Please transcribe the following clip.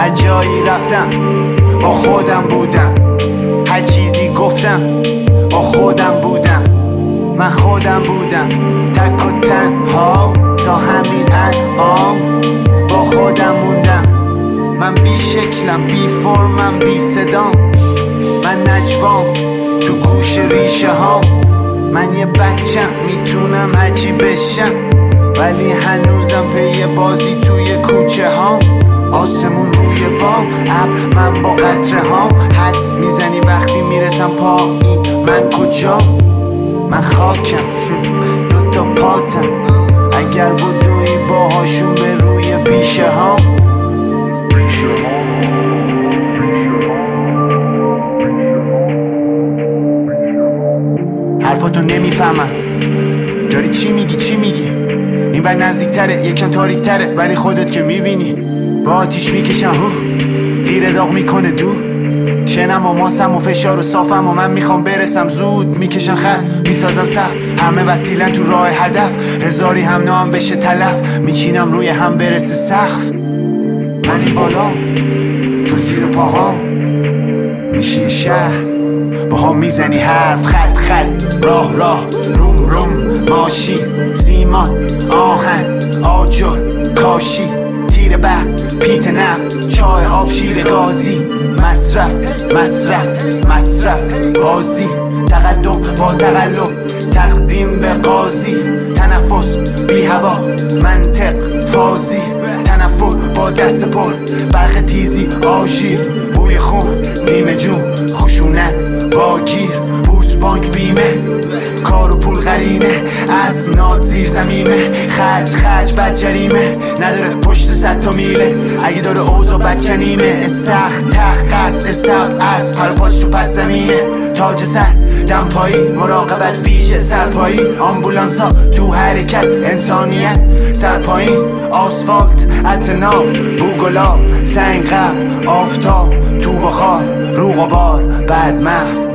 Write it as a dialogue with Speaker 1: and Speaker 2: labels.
Speaker 1: هر جایی رفتم با خودم بودم، هر چیزی گفتم با خودم بودم. من خودم بودم تک و تنها تا همین الان با خودم موندم. من بی شکلم، بی فرمم، بی صدام، من نجوام تو گوش ریشه ها. من یه بچم میتونم هرچی بشم، ولی هنوزم پی بازی توی کوچه ها. آسمون روی بام، ابر، من با قطره هام. حدس میزنی وقتی میرسم پایی من کجام؟ من خاکم دوتا پاتم، اگر بدوی باهاشون به روی بیشه ها. حرفاتو نمیفهمم، داری چی میگی چی میگی؟ این بر نزدیکتره، یکم تاریکتره، ولی خودت که میبینی با آتیش میکشم. غیره داغ میکنه دو شنم و ماسم و فشار و صافم و من میخوام برسم زود. میکشن خط میسازن سخت، همه وسیلن تو راه هدف. هزاری هم نام بشه تلف، میچینم روی هم برسه سقف. من این بالا تو زیر پاها میشی شهر، با هم میزنی حرف. خط خط، راه راه، روم روم، ماشین، سیمان، آهن، آجر، کاشی، تیر بر، پیت نفت، چای، آب، شیر گازی. مصرف مصرف مصرف، بازی، تقدم با تقلب، تقدیم به قاضی. تنفس بی هوا، منطق فازی، تنفر با دست پر، برق تیزی آژیر، بوی خون نیمه جون، خشونت واگیر، بورس بانک بیمه، کار و پول قرینه، از ناد زیر زمینه، خرج بد جریمه، نداره پشت 100 تا میله، اگه داره اوضاع بچنینه. استخ تخ قصد استب از پر پاش تو پس زمینه، تاج سر دم پایی، مراقبت ویژه سرپایی، آمبولانسا تو حرکت، انسانیت سر پایین، آسفالت عطر ناب، بوگلاب، سنگ قبل، آفتاب تو بخار، رو غبار، بعد محو.